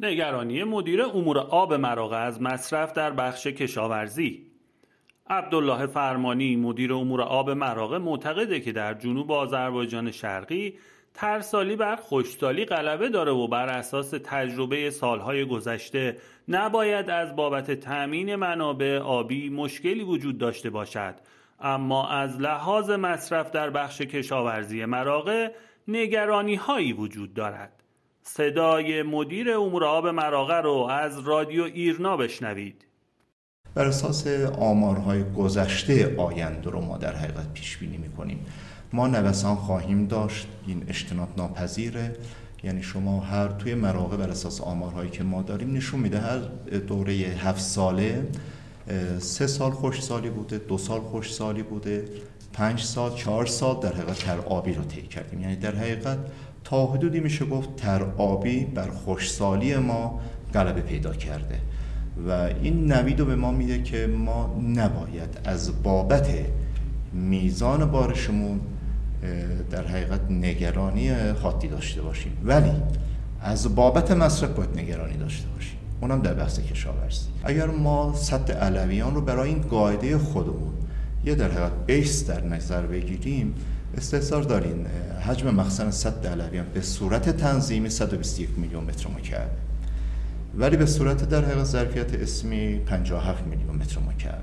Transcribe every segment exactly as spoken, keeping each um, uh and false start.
نگرانی مدیر امور آب مراغه از مصرف در بخش کشاورزی. عبدالله فرمانی مدیر امور آب مراغه معتقده که در جنوب آذربایجان شرقی ترسالی بر خشکسالی غلبه داره و بر اساس تجربه سالهای گذشته نباید از بابت تأمین منابع آبی مشکلی وجود داشته باشد، اما از لحاظ مصرف در بخش کشاورزی مراغه نگرانی هایی وجود دارد. صدای مدیر امور آب مراغه رو از رادیو ایرنا بشنوید. بر اساس آمارهای گذشته آینده رو ما در حقیقت پیش بینی می‌کنیم. ما نوسان خواهیم داشت، این اجتناب ناپذیره. یعنی شما هر توی مراغه بر اساس آمارهایی که ما داریم نشون میده هر دوره هفت ساله سه سال خشکسالی بوده، دو سال خشکسالی بوده، پنج سال، چهار سال در حقیقت ترآبی رو طی کردیم. یعنی در حقیقت تا حدودی میشه گفت ترآبی بر خشکسالی ما غلبه پیدا کرده و این نوید رو به ما میده که ما نباید از بابت میزان بارشمون در حقیقت نگرانی خاطی داشته باشیم، ولی از بابت مصرف باید نگرانی داشته باشیم، اونم در بحث کشاورزی. اگر ما سد علویان رو برای این قاعده خودمون یه در حقیقت بیس در نظر بگیریم، استحضار دارین حجم مخزن سد علویان به صورت تنظیمی صد و بیست و یک میلیون متر مکعب، ولی به صورت در حقیقت ظرفیت اسمی پنجاه و هفت میلیون متر مکعب.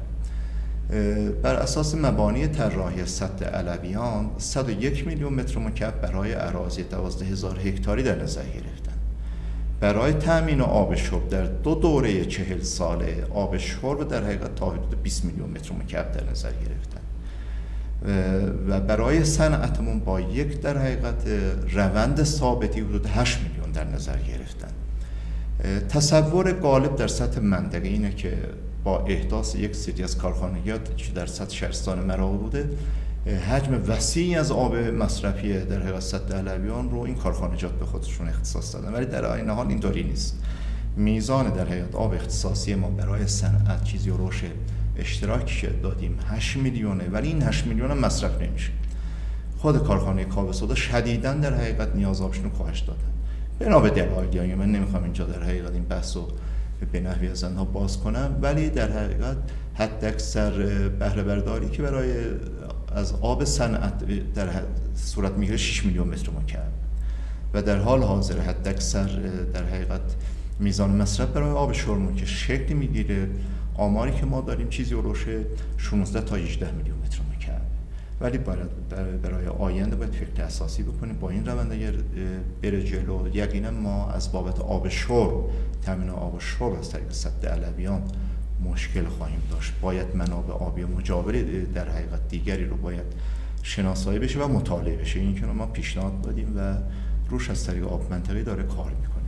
بر اساس مبانی طراحی سد علویان صد و یک میلیون متر مکعب برای اراضی دوازده هزار هکتاری در نظر گرفتن. برای تامین آب شرب در دو دوره چهل ساله آب شرب در حقیقت تا حدود بیست میلیون متر مکعب در نظر گرفتن و برای صنعتمون با یک در حقیقت روند ثابتی حدود هشت میلیون در نظر گرفتن. تصور غالب در سطح منطقه اینه که با احداث یک سری از کارخانجات که در سطح شهرستان مراغه بوده، حجم وسیعی از آب مصرفی در حقیقت سد علویان رو این کارخانجات به خودشون اختصاص دادن، ولی در عین حال اینطوری نیست. میزان در حقیقت آب اختصاصی ما برای صنعت چیزی روش اشتراکی که دادیم هشت میلیونه، ولی این هشت میلیون هم مصرف نمیشه. خود کارخانه کاوه سودا شدیداً در حقیقت نیاز آبشون رو کاهش دادن. بنا به دلایلی، من نمیخوام اینجا در حقیقت این بحثو به نحوی از آنها باز کنم، ولی در حقیقت حداکثر بهره برداری که برای از آب صنعت در صورت میگیره شش میلیون متر مکعب و در حال حاضر حداکثر در حقیقت میزان مصرف برای آب شرب که شکل میگیره، آماری که ما داریم چیزی اولش شانزده تا هجده میلیون متر مکعب، ولی باید برای آینده باید فکر اساسی بکنیم. با این روند اگر بره جلو یقینا ما از بابت آب شرب، تامین آب شرب از طریق سد علویان مشکل خواهیم داشت. باید منابع آبی مجاور در حقیقت دیگری رو باید شناسایی بشه و مطالعه بشه. این که ما پیشنهاد دادیم و روش از طریق آب منطقه‌ای داره کار میکنه.